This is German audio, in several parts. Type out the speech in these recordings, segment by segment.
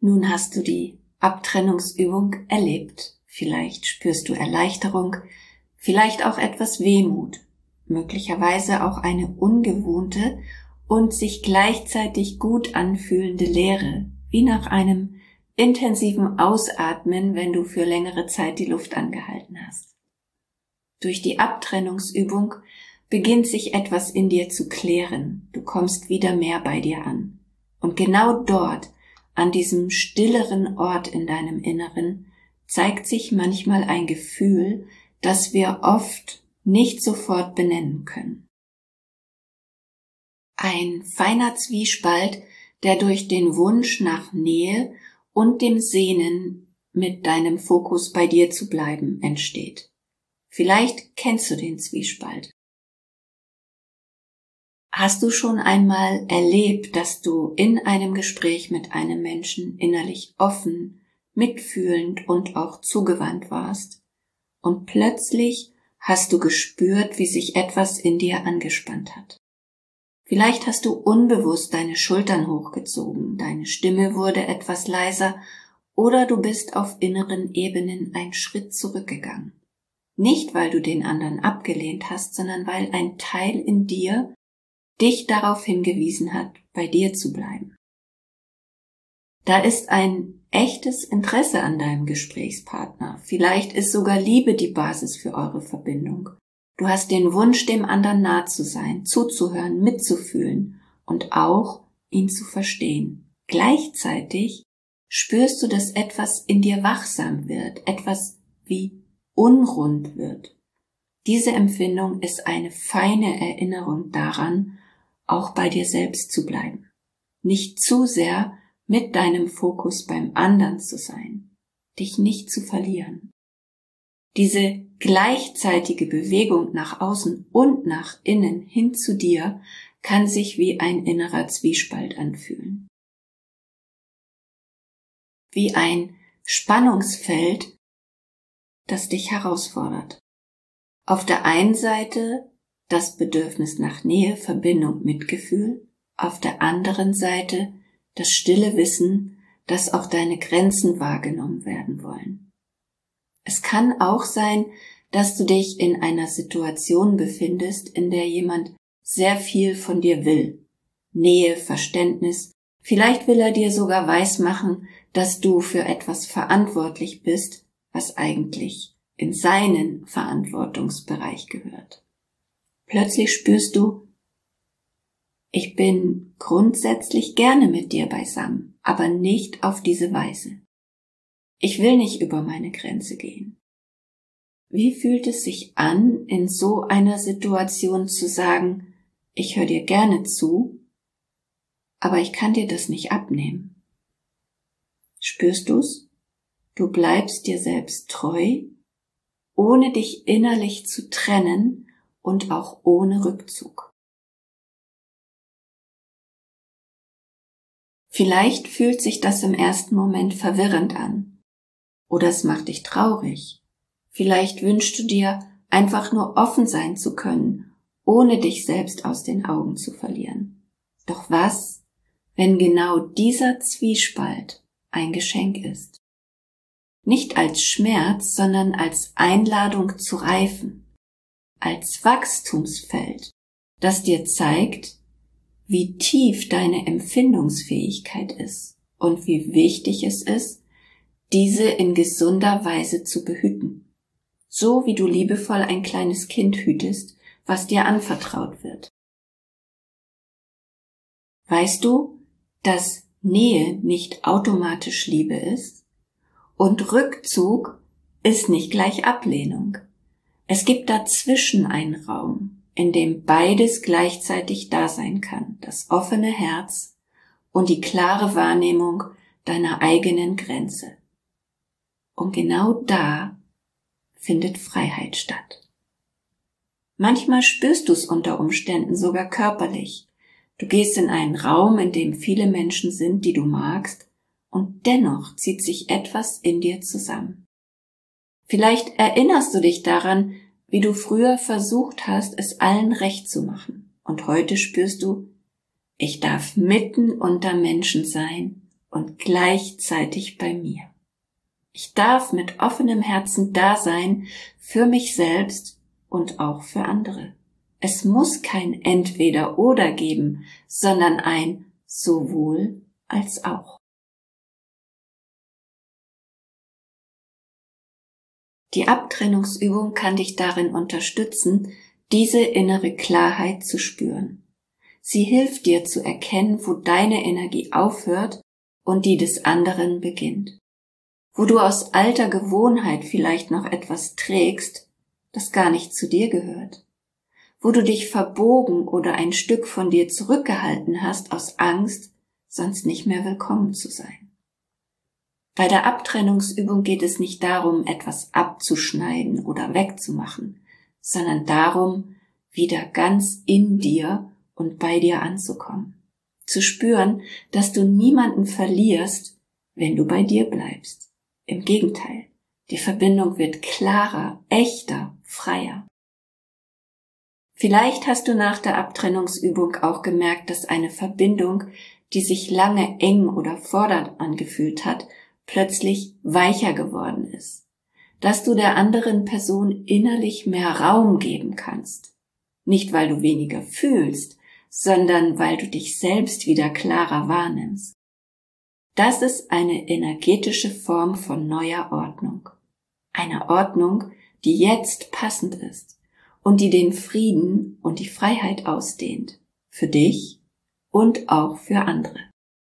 Nun hast du die Abtrennungsübung erlebt. Vielleicht spürst du Erleichterung, vielleicht auch etwas Wehmut, möglicherweise auch eine ungewohnte und sich gleichzeitig gut anfühlende Leere, wie nach einem intensiven Ausatmen, wenn du für längere Zeit die Luft angehalten hast. Durch die Abtrennungsübung beginnt sich etwas in dir zu klären. Du kommst wieder mehr bei dir an. Und genau dort, an diesem stilleren Ort in deinem Inneren, zeigt sich manchmal ein Gefühl, das wir oft nicht sofort benennen können. Ein feiner Zwiespalt, der durch den Wunsch nach Nähe und dem Sehnen, mit deinem Fokus bei dir zu bleiben, entsteht. Vielleicht kennst du den Zwiespalt. Hast du schon einmal erlebt, dass du in einem Gespräch mit einem Menschen innerlich offen, mitfühlend und auch zugewandt warst und plötzlich hast du gespürt, wie sich etwas in dir angespannt hat? Vielleicht hast du unbewusst deine Schultern hochgezogen, deine Stimme wurde etwas leiser oder du bist auf inneren Ebenen einen Schritt zurückgegangen. Nicht, weil du den anderen abgelehnt hast, sondern weil ein Teil in dir dich darauf hingewiesen hat, bei dir zu bleiben. Da ist ein echtes Interesse an deinem Gesprächspartner. Vielleicht ist sogar Liebe die Basis für eure Verbindung. Du hast den Wunsch, dem anderen nah zu sein, zuzuhören, mitzufühlen und auch ihn zu verstehen. Gleichzeitig spürst du, dass etwas in dir wachsam wird, etwas wie unrund wird. Diese Empfindung ist eine feine Erinnerung daran, auch bei dir selbst zu bleiben. Nicht zu sehr mit deinem Fokus beim anderen zu sein, dich nicht zu verlieren. Diese gleichzeitige Bewegung nach außen und nach innen hin zu dir kann sich wie ein innerer Zwiespalt anfühlen. Wie ein Spannungsfeld, das dich herausfordert. Auf der einen Seite das Bedürfnis nach Nähe, Verbindung, Mitgefühl, auf der anderen Seite das stille Wissen, dass auch deine Grenzen wahrgenommen werden wollen. Es kann auch sein, dass du dich in einer Situation befindest, in der jemand sehr viel von dir will. Nähe, Verständnis, vielleicht will er dir sogar weismachen, dass du für etwas verantwortlich bist, was eigentlich in seinen Verantwortungsbereich gehört. Plötzlich spürst du, ich bin grundsätzlich gerne mit dir beisammen, aber nicht auf diese Weise. Ich will nicht über meine Grenze gehen. Wie fühlt es sich an, in so einer Situation zu sagen, ich höre dir gerne zu, aber ich kann dir das nicht abnehmen? Spürst du's? Du bleibst dir selbst treu, ohne dich innerlich zu trennen und auch ohne Rückzug. Vielleicht fühlt sich das im ersten Moment verwirrend an oder es macht dich traurig. Vielleicht wünschst du dir, einfach nur offen sein zu können, ohne dich selbst aus den Augen zu verlieren. Doch was, wenn genau dieser Zwiespalt ein Geschenk ist? Nicht als Schmerz, sondern als Einladung zu reifen, als Wachstumsfeld, das dir zeigt, wie tief deine Empfindungsfähigkeit ist und wie wichtig es ist, diese in gesunder Weise zu behüten, so wie du liebevoll ein kleines Kind hütest, was dir anvertraut wird. Weißt du, dass Nähe nicht automatisch Liebe ist und Rückzug ist nicht gleich Ablehnung? Es gibt dazwischen einen Raum, in dem beides gleichzeitig da sein kann, das offene Herz und die klare Wahrnehmung deiner eigenen Grenze. Und genau da findet Freiheit statt. Manchmal spürst du es unter Umständen sogar körperlich. Du gehst in einen Raum, in dem viele Menschen sind, die du magst, und dennoch zieht sich etwas in dir zusammen. Vielleicht erinnerst du dich daran, wie du früher versucht hast, es allen recht zu machen. Und heute spürst du, ich darf mitten unter Menschen sein und gleichzeitig bei mir. Ich darf mit offenem Herzen da sein für mich selbst und auch für andere. Es muss kein Entweder-oder geben, sondern ein sowohl als auch. Die Abtrennungsübung kann dich darin unterstützen, diese innere Klarheit zu spüren. Sie hilft dir zu erkennen, wo deine Energie aufhört und die des anderen beginnt. Wo du aus alter Gewohnheit vielleicht noch etwas trägst, das gar nicht zu dir gehört. Wo du dich verbogen oder ein Stück von dir zurückgehalten hast aus Angst, sonst nicht mehr willkommen zu sein. Bei der Abtrennungsübung geht es nicht darum, etwas abzuschneiden oder wegzumachen, sondern darum, wieder ganz in dir und bei dir anzukommen. Zu spüren, dass du niemanden verlierst, wenn du bei dir bleibst. Im Gegenteil, die Verbindung wird klarer, echter, freier. Vielleicht hast du nach der Abtrennungsübung auch gemerkt, dass eine Verbindung, die sich lange eng oder fordernd angefühlt hat, plötzlich weicher geworden ist, dass du der anderen Person innerlich mehr Raum geben kannst. Nicht, weil du weniger fühlst, sondern weil du dich selbst wieder klarer wahrnimmst. Das ist eine energetische Form von neuer Ordnung. Eine Ordnung, die jetzt passend ist und die den Frieden und die Freiheit ausdehnt. Für dich und auch für andere.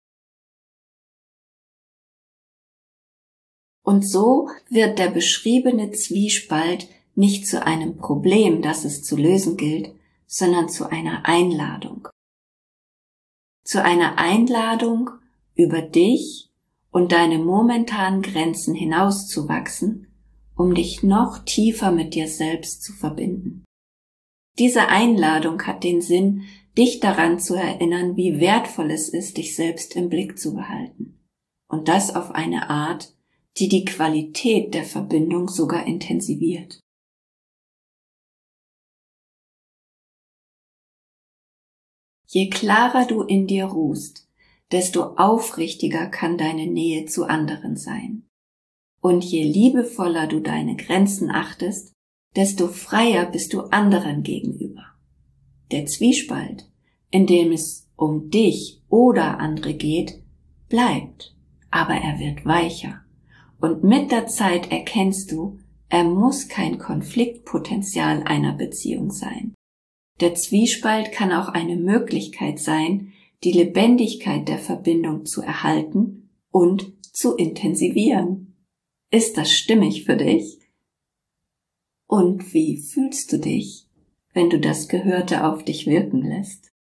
Und so wird der beschriebene Zwiespalt nicht zu einem Problem, das es zu lösen gilt, sondern zu einer Einladung. Zu einer Einladung, über dich und deine momentanen Grenzen hinauszuwachsen, um dich noch tiefer mit dir selbst zu verbinden. Diese Einladung hat den Sinn, dich daran zu erinnern, wie wertvoll es ist, dich selbst im Blick zu behalten. Und das auf eine Art, die die Qualität der Verbindung sogar intensiviert. Je klarer du in dir ruhst, desto aufrichtiger kann deine Nähe zu anderen sein. Und je liebevoller du deine Grenzen achtest, desto freier bist du anderen gegenüber. Der Zwiespalt, in dem es um dich oder andere geht, bleibt, aber er wird weicher. Und mit der Zeit erkennst du, er muss kein Konfliktpotenzial einer Beziehung sein. Der Zwiespalt kann auch eine Möglichkeit sein, die Lebendigkeit der Verbindung zu erhalten und zu intensivieren. Ist das stimmig für dich? Und wie fühlst du dich, wenn du das Gehörte auf dich wirken lässt?